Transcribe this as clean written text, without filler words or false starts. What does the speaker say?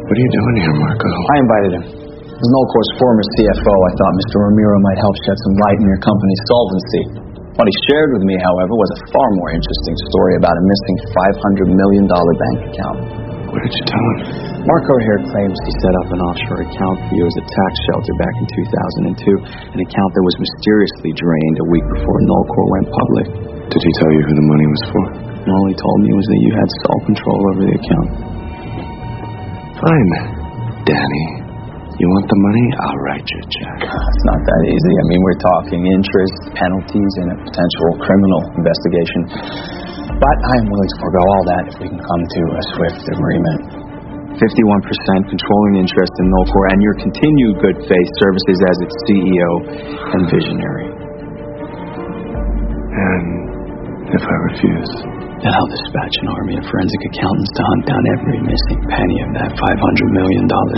What are you doing here, Marco? I invited him. As Nullcorp's former CFO, I thought Mr. Ramiro might help shed some light on your company's solvency. What he shared with me, however, was a far more interesting story about a missing $500 million bank account. What did you tell him? Marco here claims he set up an offshore account for you as a tax shelter back in 2002, an account that was mysteriously drained a week before Nullcorp went public. Did he tell you who the money was for? And all he told me was that you had sole control over the account. Fine, Danny. You want the money? I'll write you a check. It's not that easy. I mean, we're talking interest, penalties, and a potential criminal investigation. But I am willing to forego all that if we can come to a swift agreement. 51% controlling interest in Nullcorp and your continued good faith services as its CEO and visionary. And if I refuse? Then I'll dispatch an army of forensic accountants to hunt down every missing penny of that $500 million